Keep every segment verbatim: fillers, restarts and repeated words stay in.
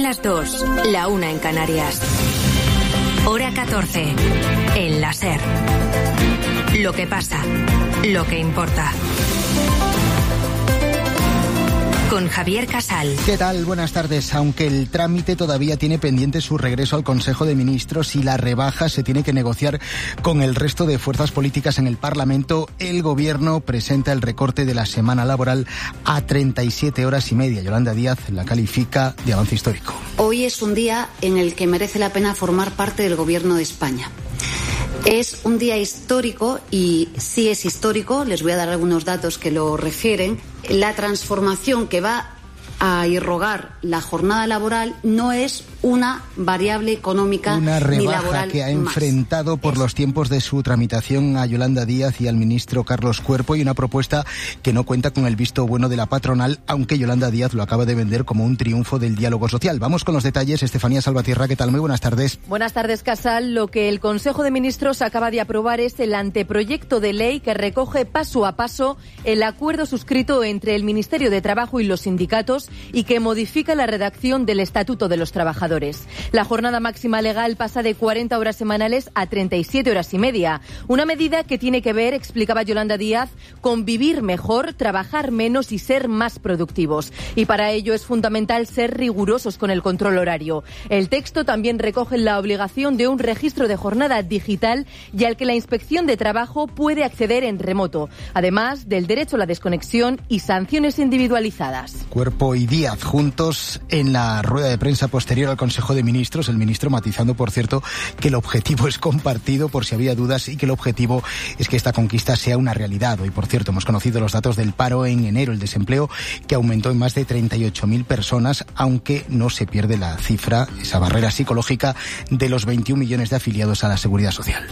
las dos, la una en Canarias. Hora catorce, en la SER. Lo que pasa, lo que importa. Con Javier Casal. ¿Qué tal? Buenas tardes. Aunque el trámite todavía tiene pendiente su regreso al Consejo de Ministros y la rebaja se tiene que negociar con el resto de fuerzas políticas en el Parlamento, el Gobierno presenta el recorte de la semana laboral a treinta y siete horas y media. Yolanda Díaz la califica de avance histórico. Hoy es un día en el que merece la pena formar parte del Gobierno de España. Es un día histórico y sí es histórico, les voy a dar algunos datos que lo refieren. La transformación que va a irrogar la jornada laboral no es una variable económica una ni laboral rebaja que ha más. enfrentado por es. los tiempos de su tramitación a Yolanda Díaz y al ministro Carlos Cuerpo, y una propuesta que no cuenta con el visto bueno de la patronal, aunque Yolanda Díaz lo acaba de vender como un triunfo del diálogo social. Vamos con los detalles. Estefanía Salvatierra, ¿qué tal? Muy buenas tardes. Buenas tardes, Casal. Lo que el Consejo de Ministros acaba de aprobar es el anteproyecto de ley que recoge paso a paso el acuerdo suscrito entre el Ministerio de Trabajo y los sindicatos y que modifica la redacción del Estatuto de los Trabajadores. La jornada máxima legal pasa de cuarenta horas semanales a treinta y siete horas y media. Una medida que tiene que ver, explicaba Yolanda Díaz, con vivir mejor, trabajar menos y ser más productivos. Y para ello es fundamental ser rigurosos con el control horario. El texto también recoge la obligación de un registro de jornada digital y al que la Inspección de Trabajo puede acceder en remoto, además del derecho a la desconexión y sanciones individualizadas. Cuerpo y Díaz juntos en la rueda de prensa posterior al Consejo de Ministros, el ministro matizando, por cierto, que el objetivo es compartido por si había dudas y que el objetivo es que esta conquista sea una realidad. Hoy, por cierto, hemos conocido los datos del paro en enero, el desempleo que aumentó en más de treinta y ocho mil personas, aunque no se pierde la cifra, esa barrera psicológica de los veintiún millones de afiliados a la Seguridad Social.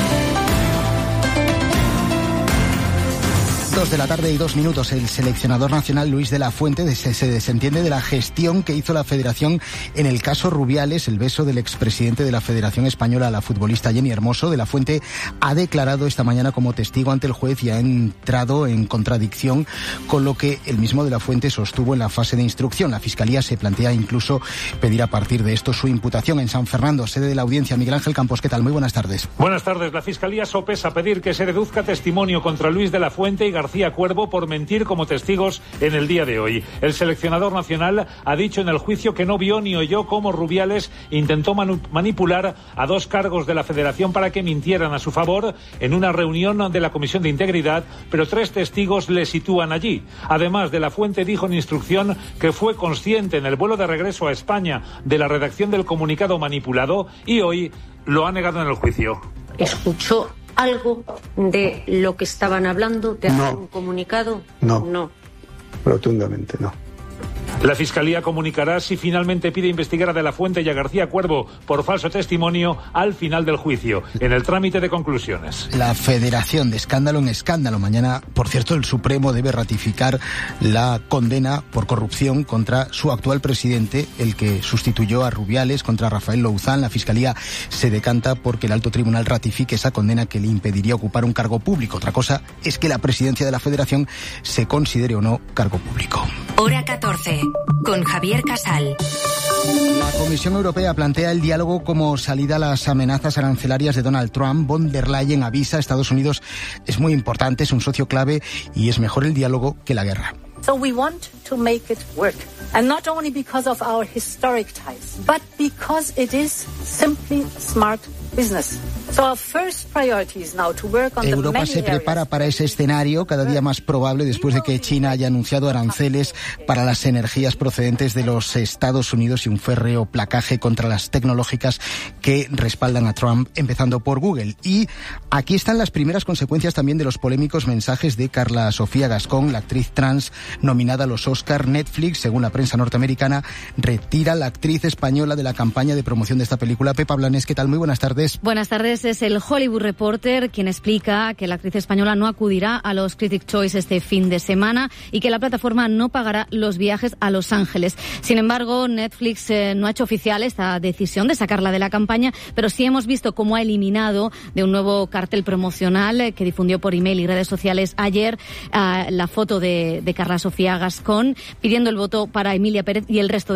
Dos de la tarde y dos minutos. El seleccionador nacional Luis de la Fuente se, se desentiende de la gestión que hizo la Federación en el caso Rubiales, el beso del expresidente de la Federación Española a la futbolista Jenny Hermoso. De la Fuente ha declarado esta mañana como testigo ante el juez y ha entrado en contradicción con lo que el mismo de la Fuente sostuvo en la fase de instrucción. La Fiscalía se plantea incluso pedir a partir de esto su imputación en San Fernando, sede de la audiencia. Miguel Ángel Campos, ¿qué tal? Muy buenas tardes. Buenas tardes. La Fiscalía sopesa pedir que se deduzca testimonio contra Luis de la Fuente y García García Cuervo por mentir como testigos en el día de hoy. El seleccionador nacional ha dicho en el juicio que no vio ni oyó cómo Rubiales intentó manu- manipular a dos cargos de la Federación para que mintieran a su favor en una reunión de la Comisión de Integridad, pero tres testigos le sitúan allí. Además, de la Fuente dijo en instrucción que fue consciente en el vuelo de regreso a España de la redacción del comunicado manipulado y hoy lo ha negado en el juicio. ¿Escuchó algo de lo que estaban hablando, de no. algún comunicado? No, no, rotundamente no. La Fiscalía comunicará si finalmente pide investigar a De la Fuente y a García Cuervo por falso testimonio al final del juicio, en el trámite de conclusiones. La Federación, de escándalo en escándalo. Mañana, por cierto, el Supremo debe ratificar la condena por corrupción contra su actual presidente, el que sustituyó a Rubiales, contra Rafael Louzán. La Fiscalía se decanta porque el alto tribunal ratifique esa condena que le impediría ocupar un cargo público. Otra cosa es que la presidencia de la Federación se considere o no cargo público. Hora catorce. Con Javier Casal. La Comisión Europea plantea el diálogo como salida a las amenazas arancelarias de Donald Trump. Von der Leyen avisa: Estados Unidos es muy importante, es un socio clave y es mejor el diálogo que la guerra. So we want to make it work. And not only because of our historic ties, but because it is simply smart business. So our first priority is now to work on Europa the many se prepara areas. para ese escenario cada día más probable después de que China haya anunciado aranceles para las energías procedentes de los Estados Unidos y un férreo placaje contra las tecnológicas que respaldan a Trump, empezando por Google. Y aquí están las primeras consecuencias también de los polémicos mensajes de Carla Sofía Gascón, la actriz trans nominada a los Oscar. Netflix, según la prensa norteamericana, retira a la actriz española de la campaña de promoción de esta película. Pepa Blanes, ¿qué tal? Muy buenas tardes. Buenas tardes. Es el Hollywood Reporter quien explica que la actriz española no acudirá a los Critics' Choice este fin de semana y que la plataforma no pagará los viajes a Los Ángeles. Sin embargo, Netflix eh, no ha hecho oficial esta decisión de sacarla de la campaña, pero sí hemos visto cómo ha eliminado de un nuevo cartel promocional eh, que difundió por email y redes sociales ayer eh, la foto de, de Carla Sofía Gascón, pidiendo el voto para Emilia Pérez y el resto de